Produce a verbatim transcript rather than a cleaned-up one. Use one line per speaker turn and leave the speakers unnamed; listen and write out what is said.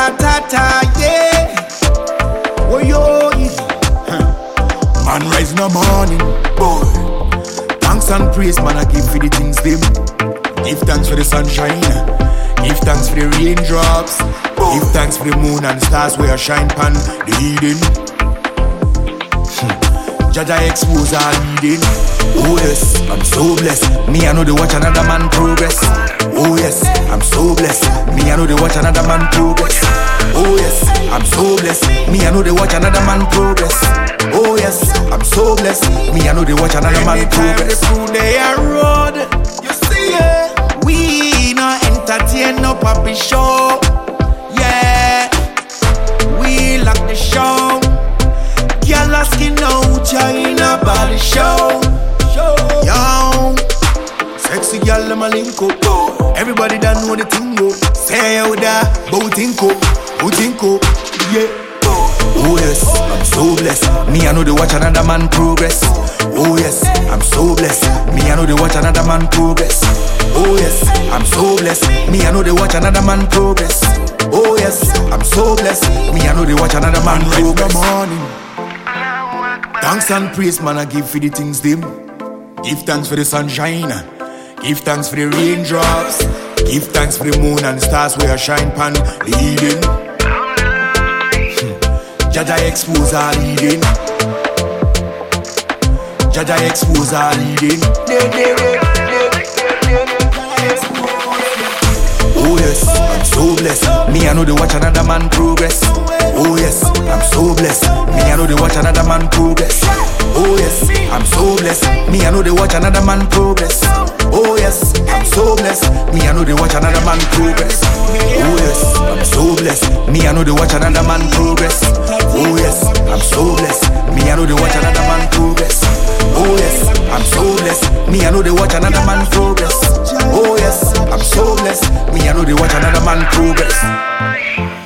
ta-ta-ta, yeah. Oh, yo, huh. Man rise in the morning, boy. Thanks and praise, man, I give for the things them. Give thanks for the sunshine. Give thanks for the raindrops. Give thanks for the moon and stars where I shine pan the Eden. Jaja expose all leading. Oh yes, I'm so blessed. Me I know they watch another man progress. Oh yes, I'm so blessed. Me I know they watch another man progress. Oh yes, I'm so blessed. Me I know they watch another man progress. Oh yes, I'm so blessed. Me I know they watch another man progress. Through their road, you see it. We no entertain no puppy show. Yeah, we lock the show. Girl asking out China body show. Yo, sexy girl them a link up. Everybody that know the thing go. Say out there, bout think up, bout think up, yeah. Oh yes, I'm so blessed. Me I know they watch another man progress. Oh yes, I'm so blessed. Me I know they watch another man progress. Oh yes, I'm so blessed. Me I know they watch another man progress. Oh yes, I'm so blessed. Me I know they watch another man progress. Morning. Thanks and praise, man, I give for the things them. Give thanks for the sunshine. Give thanks for the raindrops. Give thanks for the moon and stars where I shine pan the Eden. Jaja expose all Eden. Jaja expose all Eden. Oh yes, I'm so blessed. Me I know they watch another man progress. Oh yes, I'm so blessed. Me I know they watch another man progress. Oh yes, I'm so blessed. Me I know they watch another man progress. Oh yes, I'm so blessed. Me I know they watch another man progress. Oh yes, I'm so blessed. Me I know they watch another man progress. Oh yes, I'm so blessed. Me I know they watch another man progress. Oh yes, I'm so blessed. Me I know they watch another man progress. Oh yes, I'm so blessed. Me I know they watch another man progress.